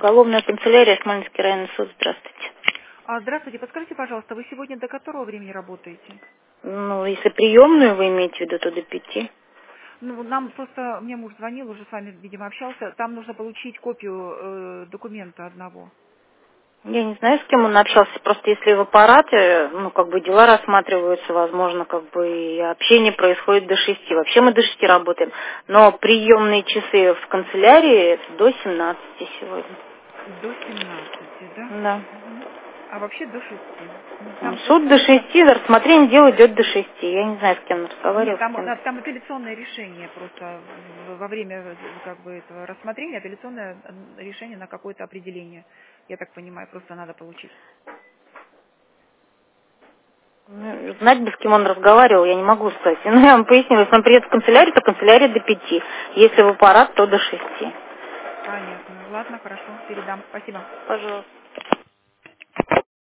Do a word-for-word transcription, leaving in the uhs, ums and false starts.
Уголовная канцелярия, Смоленский районный суд. Здравствуйте. А, здравствуйте, подскажите, пожалуйста, вы сегодня до которого времени работаете? Ну, если приемную вы имеете в виду, то до пяти. Ну, нам просто, мне муж звонил, уже с вами, видимо, общался, там нужно получить копию э, документа одного. Я не знаю, с кем он общался, просто если в аппарате, ну, как бы дела рассматриваются, возможно, как бы и общение происходит до шести. Вообще мы до шести работаем, но приемные часы в канцелярии это до семнадцати сегодня. До семнадцати, да? Да. Мгм. А вообще до шести. Ну, Ну, там суд просто до нужно... шести, рассмотрение дела идет до шести. Я не знаю, с кем он Нет, разговаривал, с там, кем. на- там апелляционное решение просто в- во время э, как бы этого рассмотрения, апелляционное э, решение на какое-то определение. Я так понимаю, просто надо получить. Ну, знать бы, с кем он разговаривал, я не могу сказать. Ну, я вам пояснила, если он приедет в канцелярию, то канцелярия до пяти. Если в аппарат, то до шести. Понятно. Ладно, хорошо, передам. Спасибо. Пожалуйста.